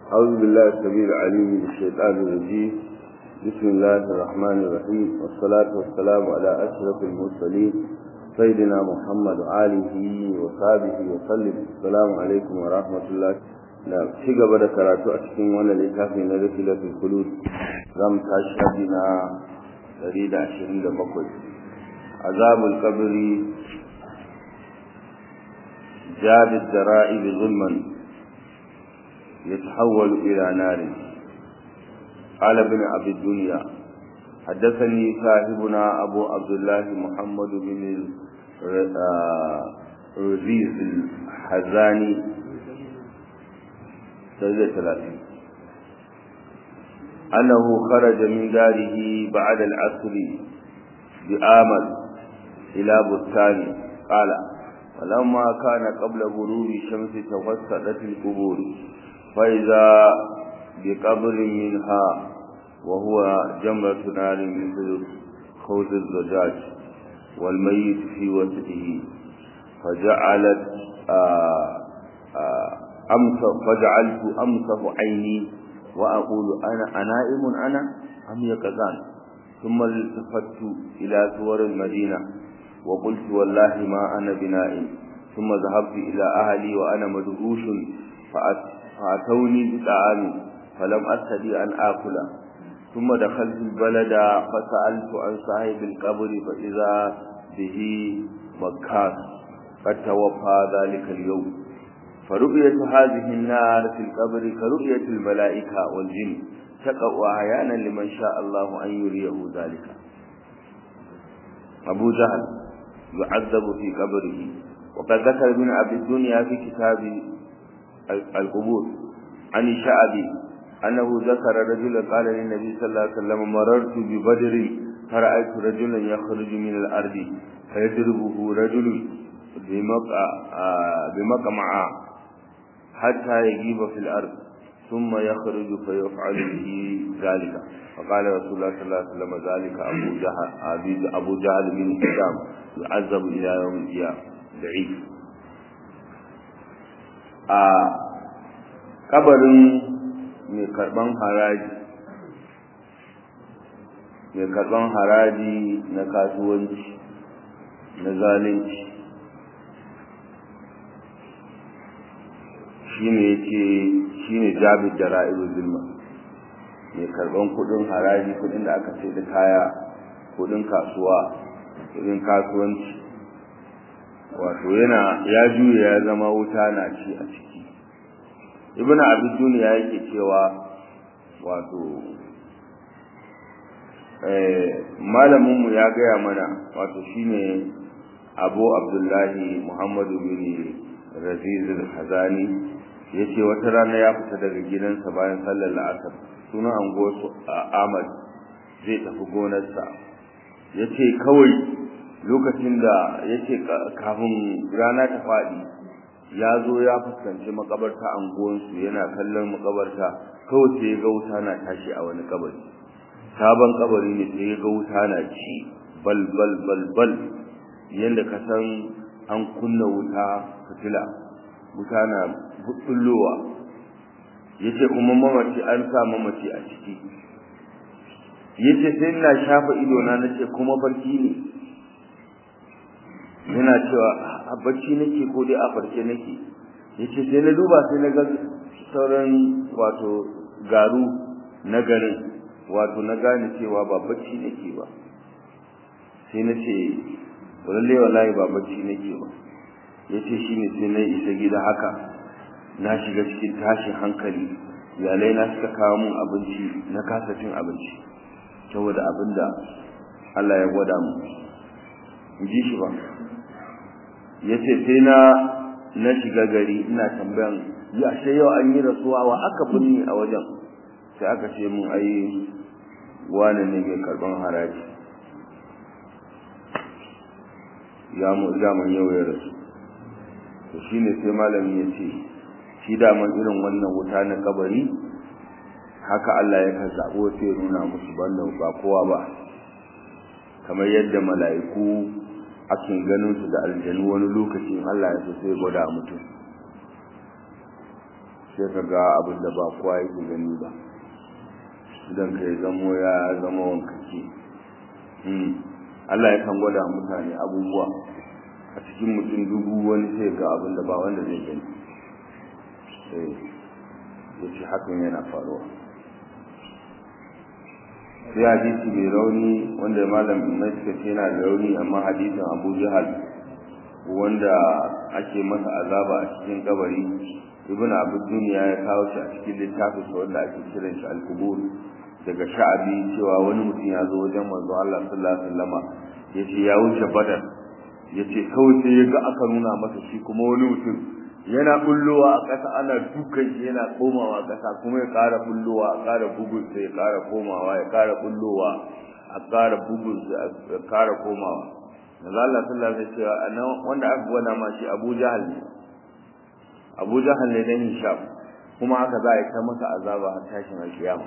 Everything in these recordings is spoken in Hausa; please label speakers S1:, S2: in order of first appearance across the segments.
S1: أعوذ بالله السميع العليم من الشيطان الرجيم. بسم الله الرحمن الرحيم، والصلاة والسلام على أشرف المرسلين سيدنا محمد وآله وصحبه وسلم. السلام عليكم ورحمة الله. نعم، شيء قبل كراتو أشكين وانا لكافي نرسل في الخلود رم تشهدنا تريد 27. عذاب القبر جاد الدرائب ظلما يتحول إلى نار. قال ابن أبي الدنيا: حدثني صاحبنا أبو عبد الله محمد بن رزيز الحزاني سيدة 30 أنه خرج من داره بعد العصر بآمل إلى بستان. قال: ولما كان قبل غروب الشمس توسطت القبور فإذا بقبر منها وهو جمرة نار مثل خوذ الزجاج والميت في وسطه، فجعلت فجعلت أمسح عيني وأقول: أنا أنائم أنا أم يقظان؟ ثم التفت إلى صور المدينة وقلت: والله ما أنا بنائم. ثم ذهبت إلى أهلي وأنا مدهوش فأتوني بطعام فلم أستطع أن آكل. ثم دخلت البلد فسألت عن صاحب القبر فإذا به مكاس قد توفى ذلك اليوم. فرؤية هذه النار في القبر كرؤية الملائكة والجن، تقع أحيانا لمن شاء الله أن يريه ذلك. أبو جهل يعذب في قبره. وقد ذكر ابن أبي الدنيا في كتاب القبور عن الشعبي أنه ذكر رجلا قال للنبي صلى الله عليه وسلم: مررت ببدر فرأيت رجلا يخرج من الأرض فيضربه رجل بمقمع حتى يجيب في الأرض ثم يخرج فيفعل به ذلك. فقال رسول الله صلى الله عليه وسلم: ذلك أبو جهل بن هشام يعذب إلى يوم القيامة. ضعيف. kabarin mai karban haraji na kasuwanci na zalunci shine jabir da ra'ibul zulma. mai karban kudin haraji, kudin da aka ce da kaya, kudin kasuwa, kudin kasuwanci, wato ya juya ya zama wuta na ci a ciki. ibn abi duniya yake cewa wato malamin mu ya gaya mana, wato shine Abu Abdullahi Muhammad bin Raziz al-Hazani, yace wata rana ya fita daga gidansa bayan sallar la'asar, sunan anguwarsu Ahmad, zai tafi gonarsa. yace kawai lokacin da yace kafin rana ta fadi ya zo ya fuskanci makabarta anguwansu, yana kallon makabarta, kawai sai ya ga wuta na tashi a wani kabari, sabon kabari ne, sai ya ga wuta na ci bal bal bal bal, yanda ka san an kunna wuta fitila, wuta na bullowa. yace kuma mamaci, an sa mamaci a ciki. yace sai ina shafa ido na nace kuma barki ne, yana cewa a bacci nake ko dai a farke nake. yace sai na duba, sai na ga sauran wato garu na garin, wato na gane cewa ba bacci nake ba. sai nace lalle wallahi ba bacci nake ba. yace shine sai na isa gida haka, na shiga cikin tashin hankali, iyalai na suka kawo mun abinci, na kasa cin abinci saboda abinda Allah ya gwada mu. ji shi ba. yace sai na shiga gari, ina tambayan ya sai yau an yi rasuwa wa aka binne a wajen. sai aka ce mun ai wani ne mai karban haraji, ya mu zaman yau ya rasu. to shine sai malami ya ce shi da man irin wannan wuta na kabari haka Allah ya ka zabo sai nuna musu bannan ba kowa ba, kamar yadda mala'iku akin ganin su da aljanu wani lokacin Allah ya so sai gwada mutum. sai ka ga abin da ba kowa yake gani ba idan ka yi zamo ya zama wankake. Allah ya kan gwada mutane abubuwa a cikin mutum dubu wani sai ga abin da ba wanda zai gani. Ya ce hakan yana faruwa. Sai hadisi mai rauni wanda malam mai suka ce yana da rauni, amma hadisin Abu Jahal wanda ake masa azaba a cikin kabari, Ibn Abu Dunya ya kawo shi a cikin littafin sa wanda ake kiran shi Al-Qubur daga Sha'abi, cewa wani mutum ya zo wajen manzo Allah sallallahu alaihi wasallama yace ya wuce Badar, yace kawai sai ya ga aka nuna masa shi kuma wani mutum yana bullowa a ƙasa, ana dukan shi yana komawa ƙasa, kuma ya ƙara bullowa a ƙara bugun sai ya ƙara komawa, ya ƙara bullowa a ƙara bugun sai ya ƙara komawa. manzo Allah sallallahu alaihi wasallam wanda aka gwada ma shi Abu Jahal ne, Abu Jahal ne dan Hisham, kuma haka za a yi ta masa azaba har tashin alkiyama.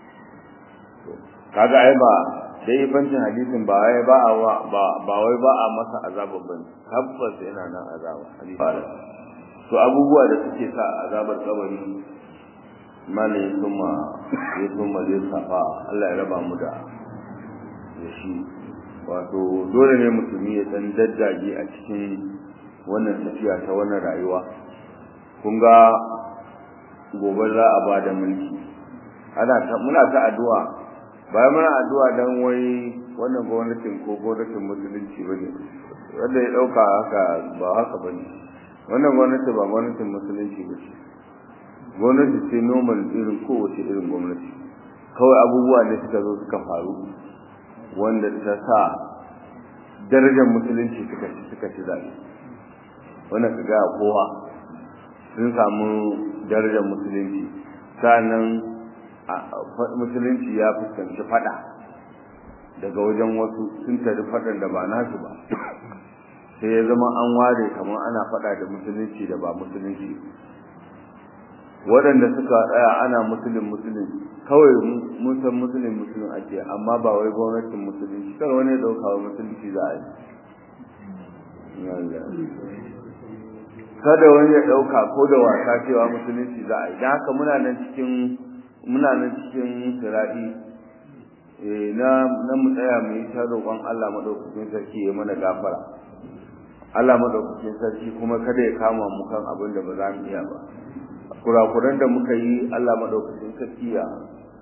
S1: Kaga ai ba dai bancin hadisin ba wai ba a masa azaba bane, tabbas yana nan azaba hadisi. To abubuwa da suke sa azabar kabari malai kuma zai safa, Allah ya raba mu da shi. Wato dole ne musulmi ya dan daddage a cikin wannan tafiya ta wannan rayuwa. Kun ga gobe za a bada mulki, muna ta addu'a, bayan muna addu'a dan wai wannan gwamnatin ko gwamnatin musulunci bane, wanda ya dauka haka ba haka bane. Wannan gwamnati ba gwamnatin musulunci ba ce, gwamnati ce normal irin kowace irin gwamnati. Kawai abubuwa ne suka zo suka faru wanda ta sa darajar musulunci suka ci zaɓe. Wannan ka gaya kowa sun samu darajar musulunci, sannan musulunci ya fuskanci fada daga wajen wasu, sun tari fadan da ba nasu ba, sai ya zama an ware kamar ana fada da musulunci da ba musulunci. Waɗanda suka tsaya ana musulun kawai mun san musulun ake, amma ba wai gwamnatin musulunci, kar wani ya ɗauka wa musulunci za a yi. Kada wani ya ɗauka ko da wasa cewa musulunci za a yi. Don haka muna nan cikin siraɗi na mu tsaya mu yi ta roƙon Allah maɗaukakin sarki ya mana gafara. Allah maɗaukakin sarki kuma kada ya kama mu kan abin da ba za mu iya ba. Kurakuran da muka yi Allah maɗaukakin sarki ya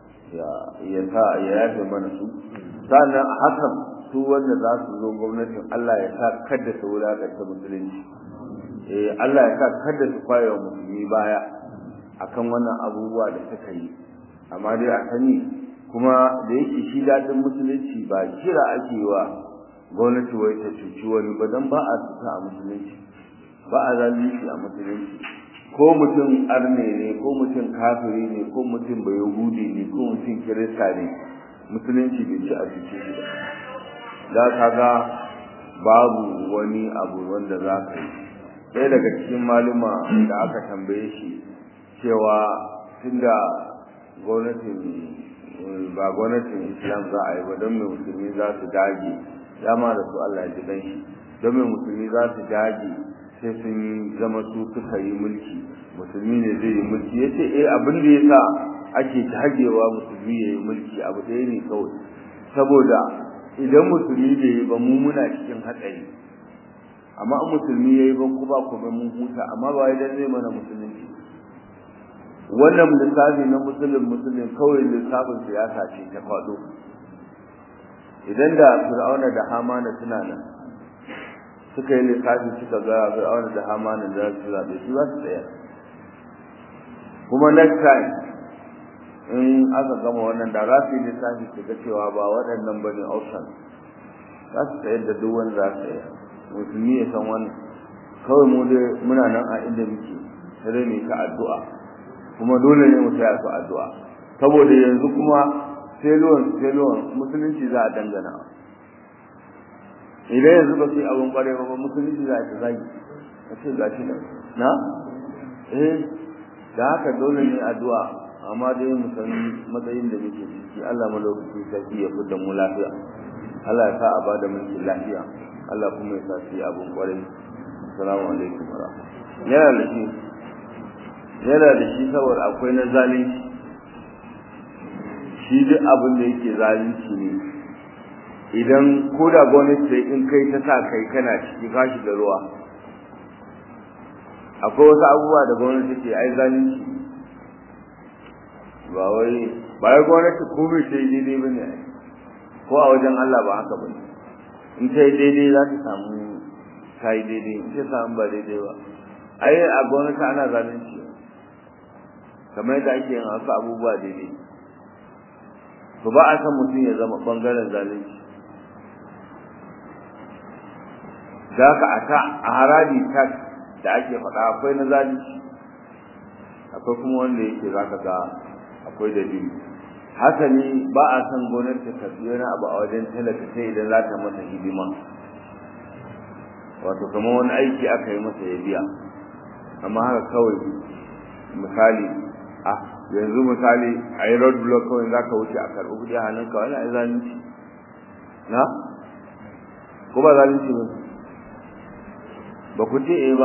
S1: yafe mana su. Sannan a hakan su wanda za su zo gwamnatin Allah ya sa kada su wulaƙanta musulunci. Allah ya sa kada su kwaye wa musulmi baya akan wannan abubuwa da suka yi. Amma dai a sani kuma da yake shi daɗin musulunci ba kira ake wa gwamnati wai ta cuci wani ba, dan ba a cuta a musulunci, ba a zalunci a musulunci. Ko mutum arne ne, ko mutum kafiri ne, ko mutum bayahudi ne, ko mutum kirista ne, musulunci bai ci a cuce shi ba. Da kaga babu wani abu wanda za ka yi. Ɗaya daga cikin maluma da aka tambaye shi cewa tunda ba gwamnatin Islam za a yi ba, don mai musulmi za su dage, dama da su Allah ya ji dan shi, don mai musulmi za su dage sai sun zama su suka yi mulki, musulmi ne zai yi mulki. Ya ce abin da ya sa ake dagewa musulmi ya yi mulki abu ɗaya ne kawai, saboda idan musulmi bai yi ba mu muna cikin hatsari, amma in musulmi ya yi ba ku ba ku ba mun huta, amma ba idan zai mana musulunci. Wannan lissafi na musulun kawai lissafin siyasa ce ta faɗo. Idan da Fir'auna da Hamana suna nan suka yi lissafi suka ga Fir'auna da Hamana da su zaɓe, su za su tsaya. Kuma next time in aka gama wannan da za su yi lissafi su ga cewa ba waɗannan bane option, za su tsayar da duk wanda za su tsaya. Musulmi ya san wannan, kawai mu dai muna nan a inda muke, sai ne ka addu'a, kuma dole ne mu tsaya su addu'a, saboda yanzu kuma sai luwan musulunci za a dangana. Idan yanzu ba su yi abin ƙwarai ba musulunci za a ta zagi, a ce ga shi na da haka dole ne addu'a, amma dai mu san matsayin da muke ciki. Allah madaukakin sarki ya fidda mu lafiya, Allah ya sa a bada mulkin lafiya, Allah kuma ya sa su yi abin ƙwarai. Assalamu alaikum wa rahmatullahi. Yana da shi yana da shi saboda akwai na zalunci, shi duk abin da yake zalunci ne. Idan ko da gwamnati sai in kai ta sa kai kana ciki ka shiga ruwa, akwai wasu abubuwa da gwamnati ke ai zalunci ba wai gwamnati ko bai sai daidai ba ne, ko a wajen Allah ba haka ba ne. In ta yi daidai za ta samu ta yi daidai, in ta samu ba daidai ba. Ai a gwamnati ana zalunci kamar yadda ake yin wasu abubuwa daidai, to ba a san mutum ya zama bangaren zalunci. da haka a haraji tax da ake faɗa akwai na zalunci, akwai kuma wanda yake zaka ga akwai dalili. Hasali ba a san gwamnati ta karɓi wani abu a wajen talaka sai idan za ta masa hidima, wato kamar wani aiki aka yi masa ya biya. Amma haka kawai misali yanzu misali a yi road block kawai za ka wuce a karɓi kuɗi a hannunka, wani a yi zalunci na ko ba zalunci ba? Ba ku ce ba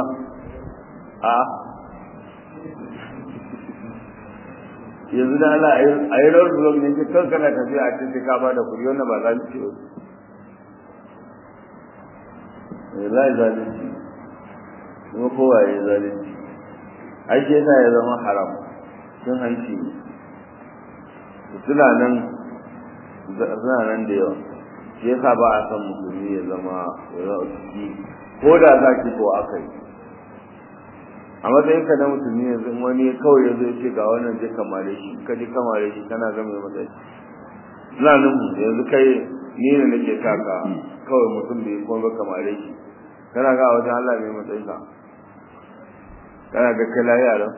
S1: yanzu da Allah a yi road block ne ce kan kana tafiya a cikin ka ba da kuɗi, wannan ba zalunci ba. Wallahi zalunci kuma kowa ya yi zalunci, ai ke sa ya zama haram, sun hanci ne. Suna nan da yawa, shi yasa ba a san musulmi ya zama ciki, ko da za ki ko aka yi. A matsayin ka na musulmi yanzu wani kawai ya zo ya ce ga wannan zai kamare shi, ka ji kamare shi kana ga mai matsayi. Ina nuhu yanzu kai ni ne nake sa ka kawai mutum bai kuma ba kamare shi, kana ga wajen Allah mai matsayin ka, kana ga kai lafiya lau.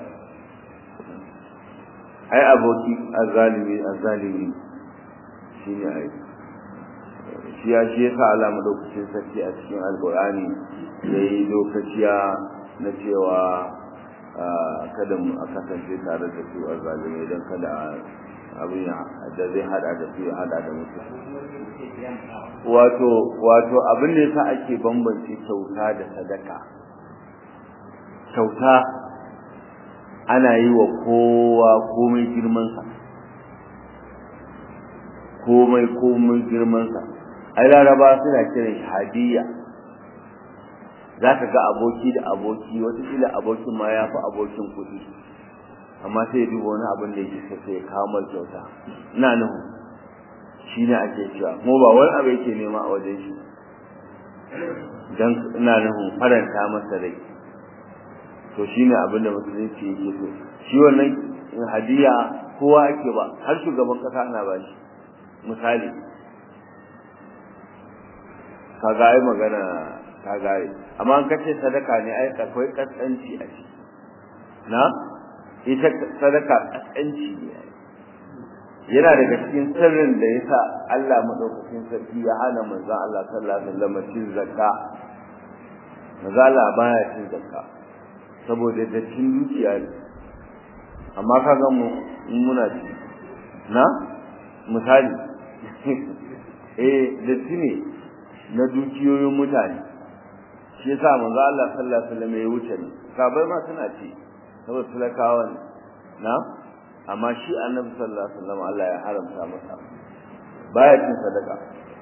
S1: Ai aboki azzalimi shine ai shi yasa Allah madaukakin sarki a cikin alqur'ani yayi lokaciya na cewa kada mu kasance tare da su azzalimi, dan kada abin da zai hada da su ya hada da mutum. Wato abin da yasa ake bambance kyauta da sadaka, kyauta ana yi wa kowa komai girmansa. Ai laraba suna kiran shi hadiya. Za ka ga aboki da aboki, wataƙila abokin ma ya fi abokin kuɗi, amma sai ya duba wani abin da yake sai ya kawo mai kyauta. Ina nuhu shi ne ake cewa kuma ba wani abu yake nema a wajen shi, don ina nuhu faranta masa rai. To shi ne abin da musulunci yake so. Shi wannan hadiya kowa ake ba, har shugaban kasa ana ba shi. Misali ka ga ai magana ka gare, amma an kace sadaka ne ai akwai kaskanci a ciki. Na ita sadaka kaskanci ne, yana daga cikin sirrin da yasa Allah madaukakin sarki ya hana manzon Allah sallallahu alaihi wasallam cin zakka. Manzon Allah baya cin zakka saboda dattin dukiya ne, amma kaga mu muna ci na misali datti ne na dukiyoyin mutane. Shi yasa manzo Allah sallallahu alaihi wasallam ya wuce ne, sabai ma suna ci saboda talakawa ne na, amma shi annabi sallallahu alaihi wasallam Allah ya haramta masa, baya cin sadaka.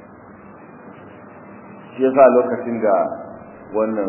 S1: Shi yasa lokacin da wannan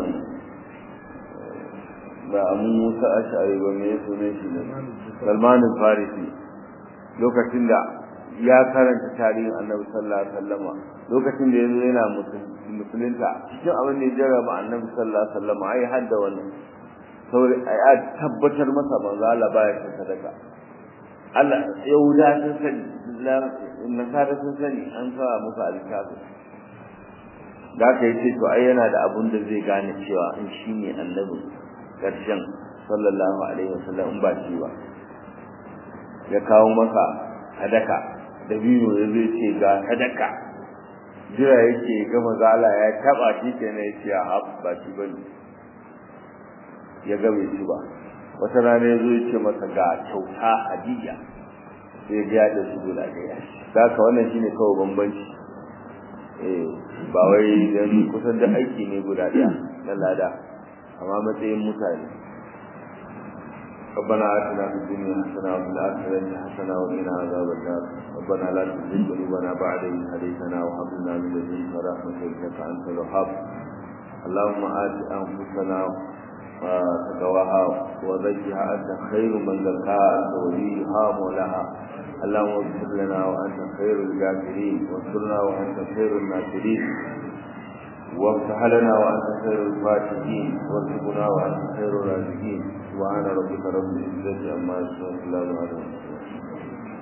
S1: ba Abu Musa Ash'ari ba me sunan shi ne, Salman al-Farisi, lokacin da ya karanta tarihin Annabi sallallahu alaihi wasallam, lokacin da yazo yana musulunta, cikin abin da ya jarraba Annabi sallallahu alaihi wasallam ai hadda wannan, saboda ai tabbatar masa manzo Allah baya cin sadaka. Allah Yahuda sun sani, Nasara sun sani, an sa musu alƙafi. Da aka yi ce to ai yana da abun da zai gane cewa in shi ne Annabi karshen sallallahu alaihi wasallam in ba shi ba. Ya kawo masa sadaka da biyu ya zai ce ga sadaka, jira yake ga manzo Allah ya taba shi kenan ya ce ba shi bane, ya ga bai shi ba. Wata rana ya zo ya ce masa ga kyauta hadiya, sai ya da su guda ɗaya. Haka wannan shine kawai bambanci, ba wai dan kusan da aiki ne guda ɗaya na lada, amma matsayin mutane. ربنا آتنا في الدنيا حسنة وفي الآخرة حسنة وقنا عذاب النار ربنا لا تزغ قلوبنا بعد إذ هديتنا وهب لنا من لدنك رحمة إنك أنت الوهاب اللهم آت أنفسنا تقواها وزكها أنت خير من زكاها أنت وليها مولاها اللهم اغفر لنا وأنت خير الغافرين وانصرنا وأنت خير الناصرين وافتح لنا وأنت خير الفاتحين وارزقنا وأنت خير الرازقين سبحان ربك رب العزة عما يصفون وسلام على المرسلين